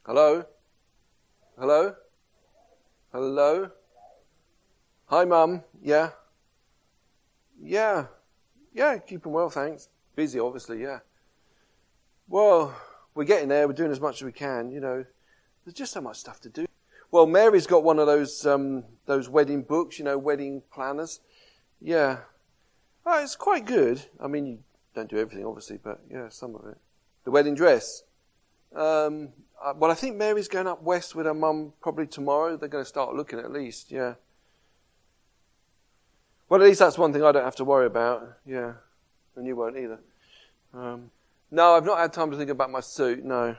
Hello? Hello? Hello? Hi, Mum. Yeah? Yeah. Yeah, keeping well, thanks. Busy, obviously, yeah. Well, we're getting there. We're doing as much as we can, you know. There's just so much stuff to do. Well, Mary's got one of those wedding books, you know, wedding planners. Yeah. Oh, it's quite good. I mean, you don't do everything, obviously, but yeah, some of it. The wedding dress. Well, I think Mary's going up west with her mum probably tomorrow. They're going to start looking at least, yeah. Well, at least that's one thing I don't have to worry about, yeah. And you won't either. No, I've not had time to think about my suit, no.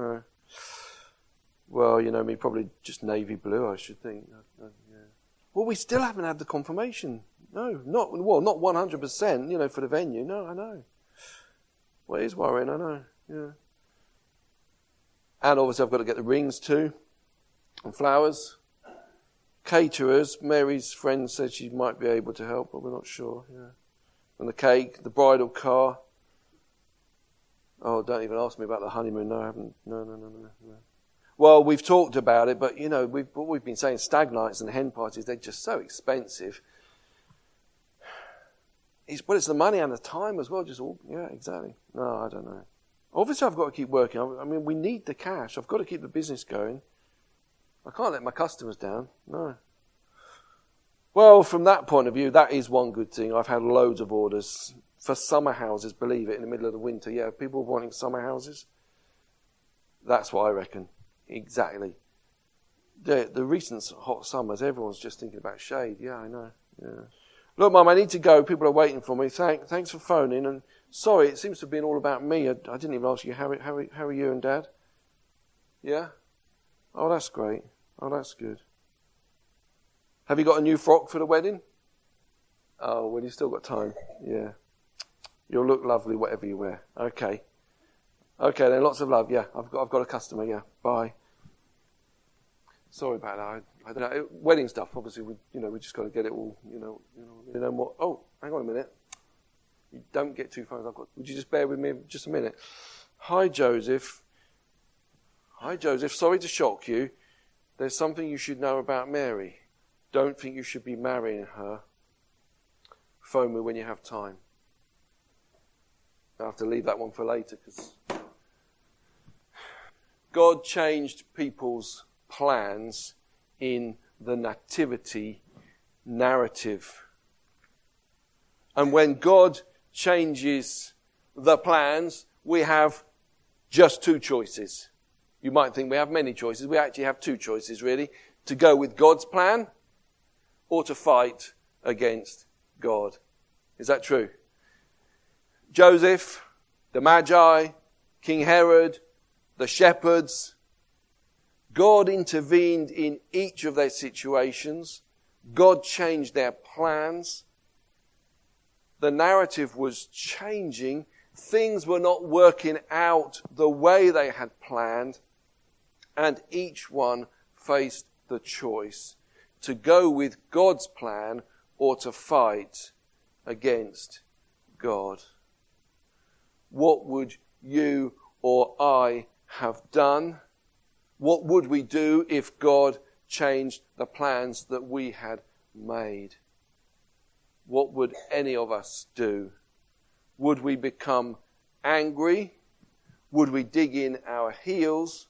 Well, you know me, probably just navy blue, I should think. Yeah. Well, we still haven't had the confirmation. No, not 100%, you know, for the venue. No, I know. Well, it is worrying, I know, yeah. And obviously I've got to get the rings too, and flowers. Caterers, Mary's friend said she might be able to help, but we're not sure, yeah. And the cake, the bridal car. Oh, don't even ask me about the honeymoon. No, I haven't. No. Well, we've talked about it, but, you know, what we've been saying, stag nights and hen parties, they're just so expensive. It's the money and the time as well. Yeah, exactly. No, I don't know. Obviously, I've got to keep working. I mean, we need the cash. I've got to keep the business going. I can't let my customers down. No. Well, from that point of view, that is one good thing. I've had loads of orders for summer houses, believe it, in the middle of the winter. Yeah, people wanting summer houses. That's what I reckon. Exactly. The recent hot summers, everyone's just thinking about shade. Yeah, I know. Yeah. Look, Mum, I need to go. People are waiting for me. Thanks for phoning. And sorry, it seems to have been all about me. I didn't even ask you, how are you and Dad? Yeah? Oh, that's great. Oh, that's good. Have you got a new frock for the wedding? Oh, well, you've still got time. Yeah. You'll look lovely whatever you wear. Okay. Okay, then, lots of love. Yeah, I've got a customer. Yeah, bye. Sorry about that. I don't know. Wedding stuff, obviously, we just got to get it all, you know what. Oh, hang on a minute. You don't get two phones. Would you just bear with me just a minute? Hi, Joseph. Sorry to shock you. There's something you should know about Mary. Don't think you should be marrying her. Phone me when you have time. I have to leave that one for later because God changed people's plans in the nativity narrative. And when God changes the plans, we have just two choices. You might think we have many choices. We actually have two choices, really. To go with God's plan or to fight against God. Is that true? Joseph, the Magi, King Herod, the shepherds, God intervened in each of their situations. God changed their plans. The narrative was changing. Things were not working out the way they had planned. And each one faced the choice to go with God's plan or to fight against God. What would you or I have done? What would we do if God changed the plans that we had made? What would any of us do? Would we become angry? Would we dig in our heels?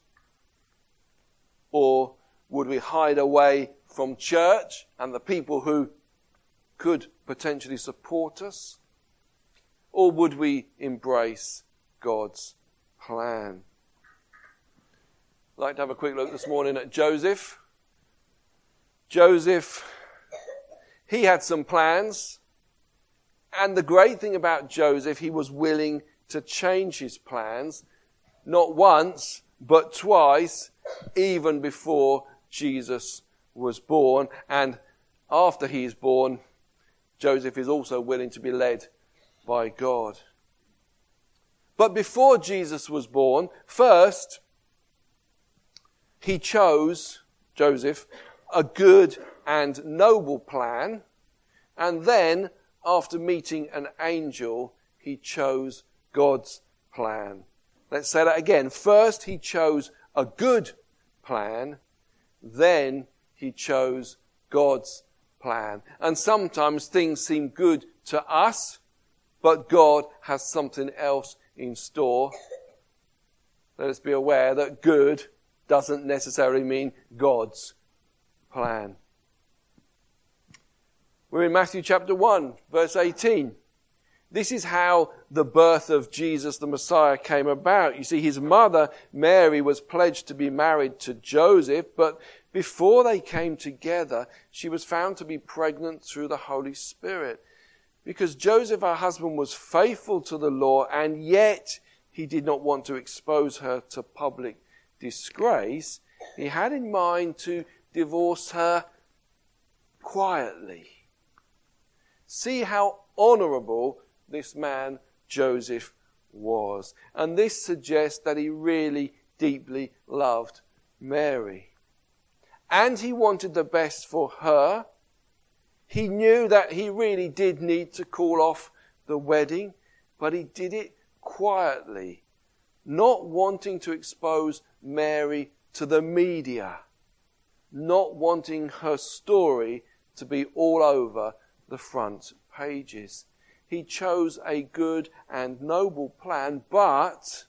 Or would we hide away from church and the people who could potentially support us? Or would we embrace God's plan? I'd like to have a quick look this morning at Joseph. Joseph, he had some plans. And the great thing about Joseph, he was willing to change his plans, not once, but twice, even before Jesus was born. And after he is born, Joseph is also willing to be led by God. But before Jesus was born, first, he chose, Joseph, a good and noble plan. And then, after meeting an angel, he chose God's plan. Let's say that again. First, he chose a good plan, then he chose God's plan. And sometimes things seem good to us, but God has something else in store. Let us be aware that good doesn't necessarily mean God's plan. We're in Matthew chapter 1, verse 18. This is how the birth of Jesus the Messiah came about. You see, his mother, Mary, was pledged to be married to Joseph, but before they came together, she was found to be pregnant through the Holy Spirit. Because Joseph, her husband, was faithful to the law, and yet he did not want to expose her to public disgrace, he had in mind to divorce her quietly. See how honourable this man Joseph was. And this suggests that he really deeply loved Mary. And he wanted the best for her. He knew that he really did need to call off the wedding, but he did it quietly, not wanting to expose Mary to the media, not wanting her story to be all over the front pages. He chose a good and noble plan, but,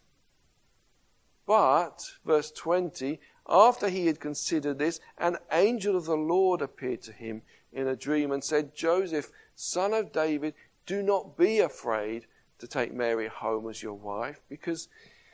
verse 20, after he had considered this, an angel of the Lord appeared to him in a dream and said, Joseph, son of David, do not be afraid to take Mary home as your wife, because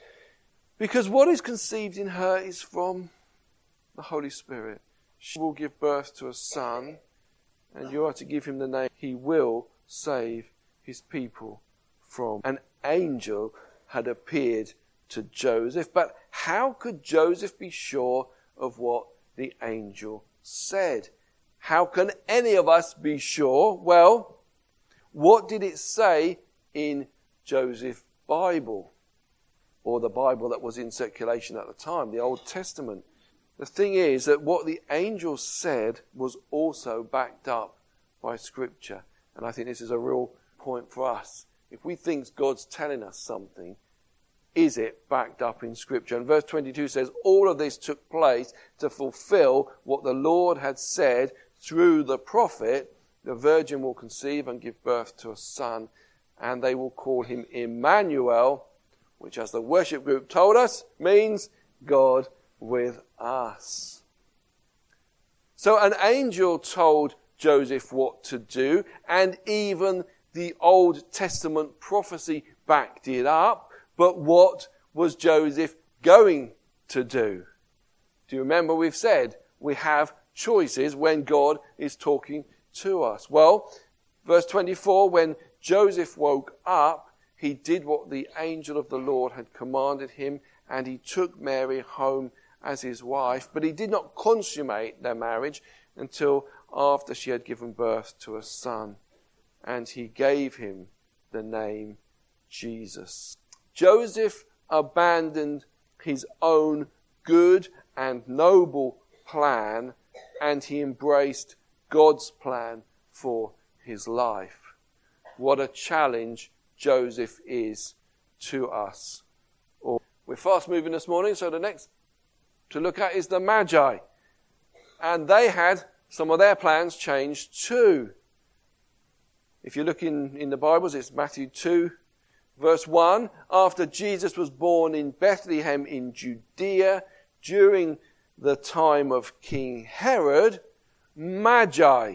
what is conceived in her is from the Holy Spirit. She will give birth to a son, and you are to give him the name. He will save his people from. An angel had appeared to Joseph, but how could Joseph be sure of what the angel said? How can any of us be sure? Well, what did it say in Joseph's Bible, or the Bible that was in circulation at the time, the Old Testament? The thing is that what the angel said was also backed up by Scripture. And I think this is a real point for us. If we think God's telling us something, is it backed up in Scripture? And verse 22 says, all of this took place to fulfill what the Lord had said through the prophet. The virgin will conceive and give birth to a son, and they will call him Emmanuel, which, as the worship group told us, means God with us. So an angel told Joseph what to do, and even the Old Testament prophecy backed it up. But what was Joseph going to do? Do you remember we've said we have choices when God is talking to us? Well, verse 24, when Joseph woke up, he did what the angel of the Lord had commanded him, and he took Mary home as his wife. But he did not consummate their marriage until after she had given birth to a son, and he gave him the name Jesus. Joseph abandoned his own good and noble plan, and he embraced God's plan for his life. What a challenge Joseph is to us. We're fast moving this morning, so the next to look at is the Magi. And they had some of their plans changed too. If you look in the Bibles, it's Matthew 2, verse 1. After Jesus was born in Bethlehem in Judea, during the time of King Herod, Magi.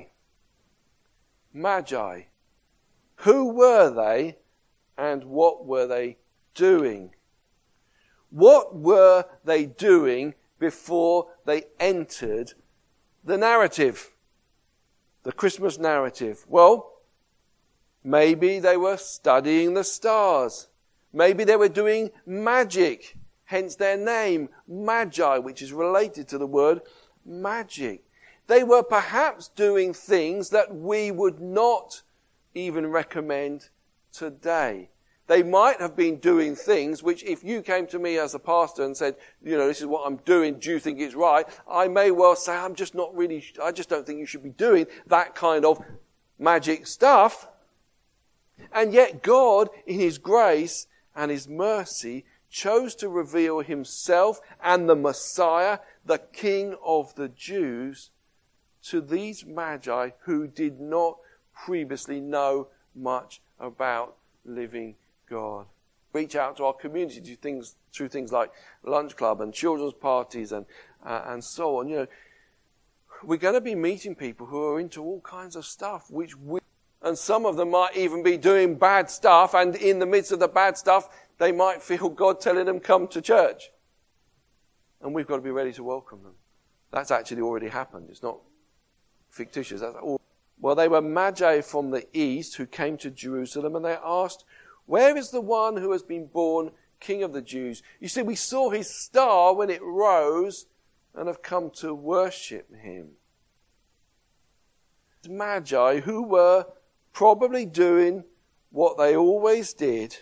Who were they, and what were they doing? What were they doing before they entered the narrative, the Christmas narrative? Well, maybe they were studying the stars. Maybe they were doing magic, hence their name, Magi, which is related to the word magic. They were perhaps doing things that we would not even recommend today. They might have been doing things which, if you came to me as a pastor and said, this is what I'm doing, do you think it's right? I may well say, I just don't think you should be doing that kind of magic stuff. And yet God, in his grace and his mercy, chose to reveal himself and the Messiah, the King of the Jews, to these magi who did not previously know much about living God. Reach out to our community through things like lunch club and children's parties and so on. You know, we're going to be meeting people who are into all kinds of stuff, and some of them might even be doing bad stuff, and in the midst of the bad stuff, they might feel God telling them, come to church. And we've got to be ready to welcome them. That's actually already happened. It's not fictitious. That's all. Well, they were magi from the east who came to Jerusalem, and they asked, where is the one who has been born King of the Jews? You see, we saw his star when it rose and have come to worship him. Magi who were probably doing what they always did.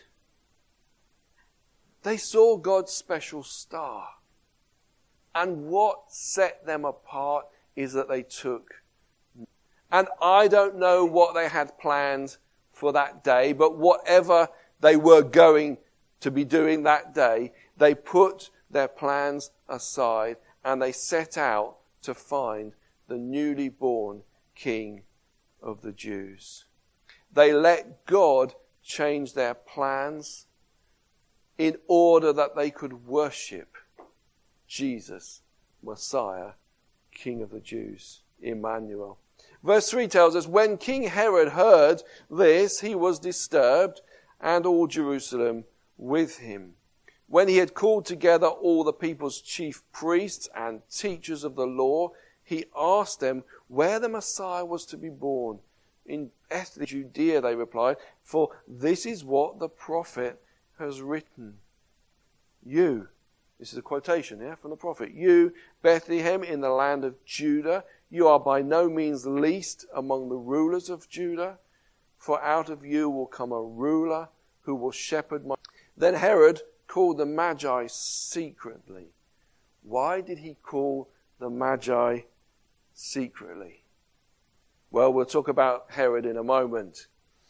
They saw God's special star. And what set them apart is that they took. And I don't know what they had planned for that day, but whatever they were going to be doing that day, they put their plans aside and they set out to find the newly born King of the Jews. They let God change their plans in order that they could worship Jesus, Messiah, King of the Jews, Emmanuel. Verse 3 tells us, when King Herod heard this, he was disturbed, and all Jerusalem with him. When he had called together all the people's chief priests and teachers of the law, he asked them where the Messiah was to be born. In Bethlehem, Judea, they replied, for this is what the prophet has written. You, this is a quotation here from the prophet, you, Bethlehem, in the land of Judah, you are by no means least among the rulers of Judah, for out of you will come a ruler who will shepherd my... Then Herod called the Magi secretly. Why did he call the Magi secretly? Well, we'll talk about Herod in a moment.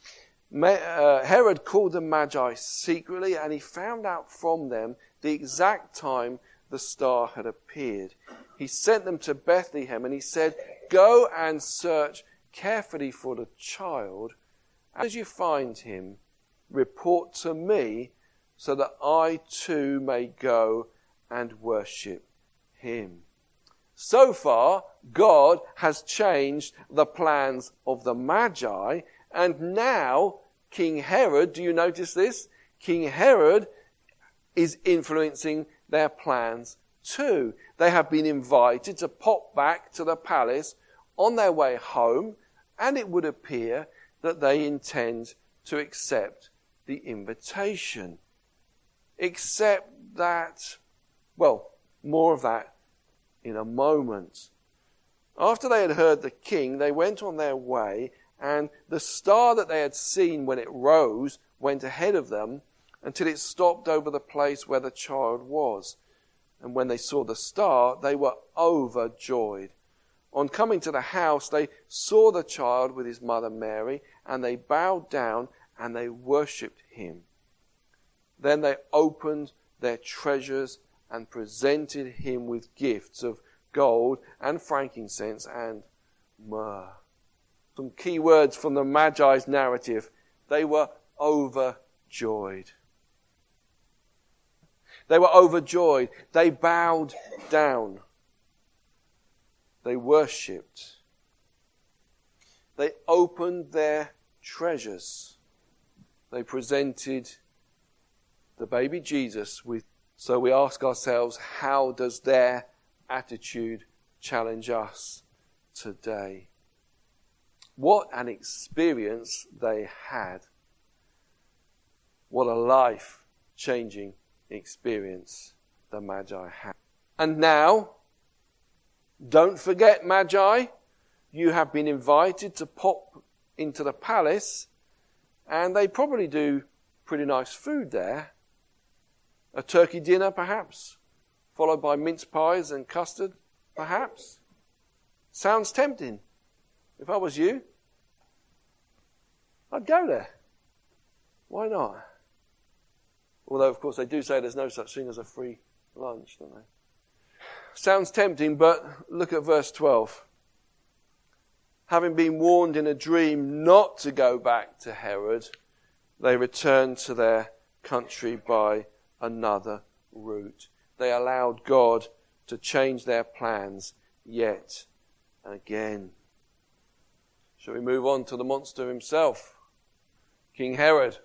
Herod called the Magi secretly, and he found out from them the exact time the star had appeared. He sent them to Bethlehem, and he said, go and search carefully for the child. As you find him, report to me, so that I too may go and worship him. So far, God has changed the plans of the Magi, and now King Herod, do you notice this? King Herod is influencing their plans too. They have been invited to pop back to the palace on their way home, and it would appear that they intend to accept the invitation. Except that, well, more of that in a moment. After they had heard the king, they went on their way, and the star that they had seen when it rose went ahead of them until it stopped over the place where the child was. And when they saw the star, they were overjoyed. On coming to the house, they saw the child with his mother Mary, and they bowed down and they worshipped him. Then they opened their treasures and presented him with gifts of gold and frankincense and myrrh. Some key words from the Magi's narrative. They were overjoyed. They were overjoyed. They bowed down. They worshipped. They opened their treasures. They presented the baby Jesus with. So we ask ourselves, how does their attitude challenge us today? What an experience they had. What a life-changing experience the Magi had. And now, don't forget, Magi, you have been invited to pop into the palace, and they probably do pretty nice food there. A turkey dinner, perhaps, followed by mince pies and custard, perhaps. Sounds tempting. If I was you, I'd go there. Why not? Although, of course, they do say there's no such thing as a free lunch, don't they? Sounds tempting, but look at verse 12. Having been warned in a dream not to go back to Herod, they returned to their country by another route. They allowed God to change their plans yet again. Shall we move on to the monster himself, King Herod?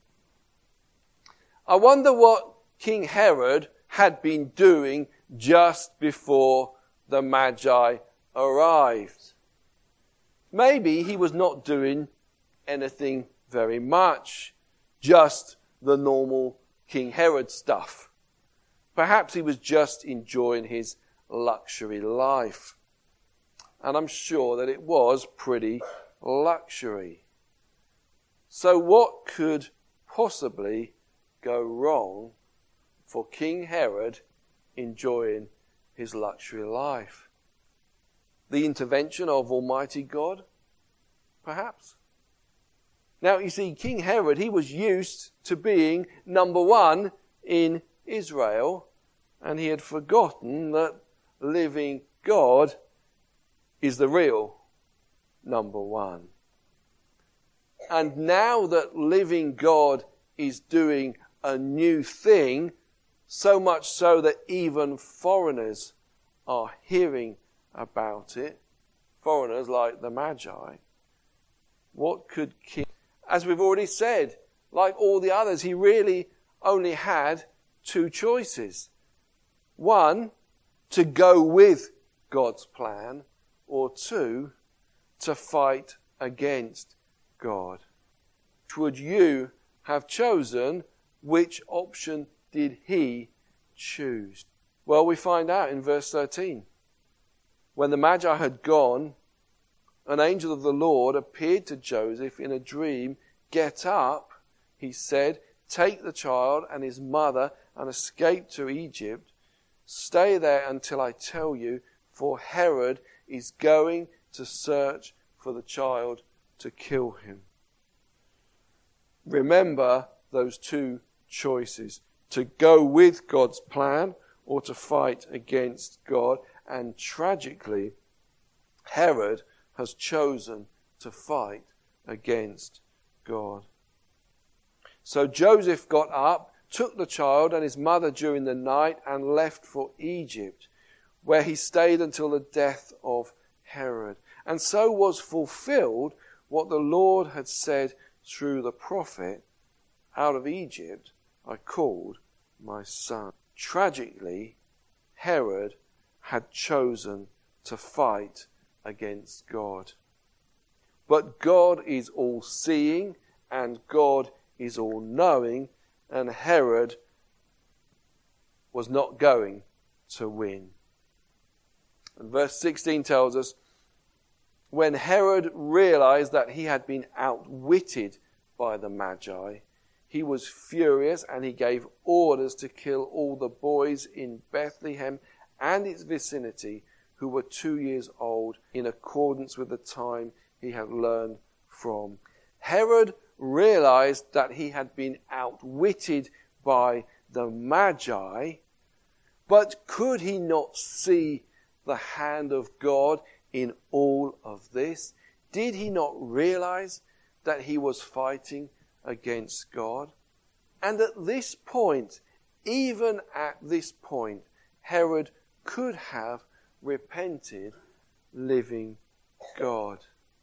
I wonder what King Herod had been doing just before the Magi arrived. Maybe he was not doing anything very much, just the normal King Herod stuff. Perhaps he was just enjoying his luxury life. And I'm sure that it was pretty luxury. So what could possibly go wrong for King Herod enjoying his luxury life? The intervention of Almighty God? Perhaps. Now, you see, King Herod, he was used to being number one in Israel, and he had forgotten that living God is the real number one. And now that living God is doing a new thing, so much so that even foreigners are hearing about it, foreigners like the Magi, what could King... As we've already said, like all the others, he really only had two choices. One, to go with God's plan, or two, to fight against God. Which would you have chosen? Which option did he choose? Well, we find out in verse 13. When the Magi had gone, an angel of the Lord appeared to Joseph in a dream. Get up, he said, take the child and his mother and escape to Egypt. Stay there until I tell you, for Herod is going to search for the child to kill him. Remember those two choices, to go with God's plan or to fight against God. And tragically, Herod has chosen to fight against God. So Joseph got up, took the child and his mother during the night and left for Egypt, where he stayed until the death of Herod. And so was fulfilled what the Lord had said through the prophet, out of Egypt I called my son. Tragically, Herod had chosen to fight against God. But God is all-seeing and God is all-knowing, and Herod was not going to win. And verse 16 tells us, when Herod realized that he had been outwitted by the Magi, he was furious and he gave orders to kill all the boys in Bethlehem and its vicinity who were 2 years old, in accordance with the time he had learned from. Herod realized that he had been outwitted by the Magi, but could he not see the hand of God in all of this? Did he not realize that he was fighting against God? And at this point, even at this point, Herod could have repented living God.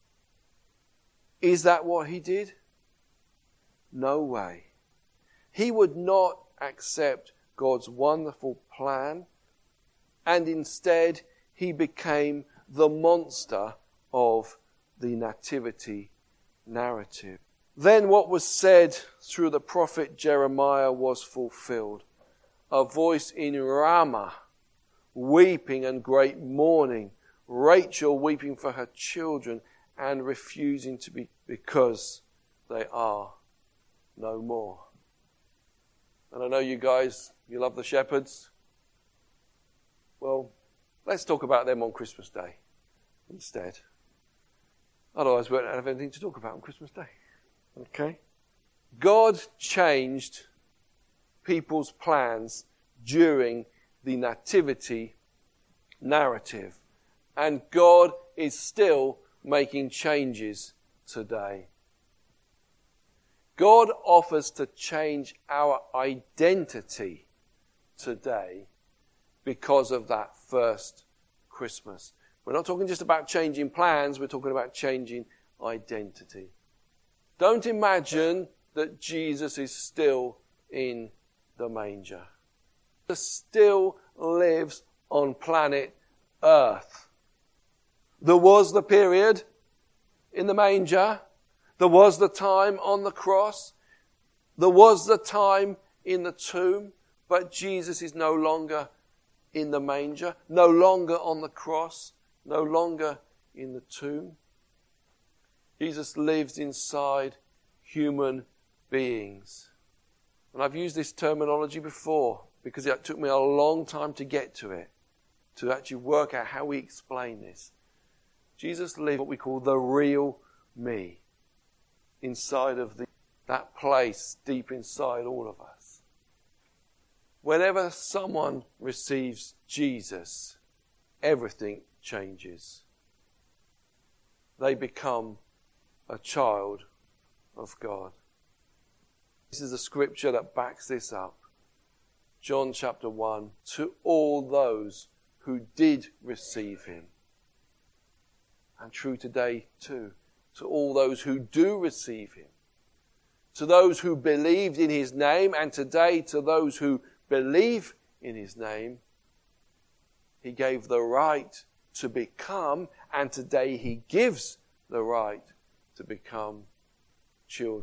Is that what he did? No way. He would not accept God's wonderful plan, and instead he became the monster of the nativity narrative. Then what was said through the prophet Jeremiah was fulfilled. A voice in Ramah, weeping and great mourning, Rachel weeping for her children and refusing to be, because they are no more. And I know you guys, you love the shepherds. Well, let's talk about them on Christmas Day instead. Otherwise we won't have anything to talk about on Christmas Day. Okay? God changed people's plans during the nativity narrative. And God is still making changes today. God offers to change our identity today because of that first Christmas. We're not talking just about changing plans, we're talking about changing identity. Don't imagine that Jesus is still in the manger. He still lives on planet Earth. There was the period in the manger. There was the time on the cross. There was the time in the tomb. But Jesus is no longer in the manger, no longer on the cross, no longer in the tomb. Jesus lives inside human beings. And I've used this terminology before because it took me a long time to get to it, to actually work out how we explain this. Jesus lived what we call the real me inside of that place deep inside all of us. Whenever someone receives Jesus, everything changes. They become a child of God. This is a scripture that backs this up. John chapter 1, to all those who did receive him. And true today too, to all those who do receive him. To those who believed in his name, and today to those who believe in his name, he gave the right to become, and today he gives the right to become children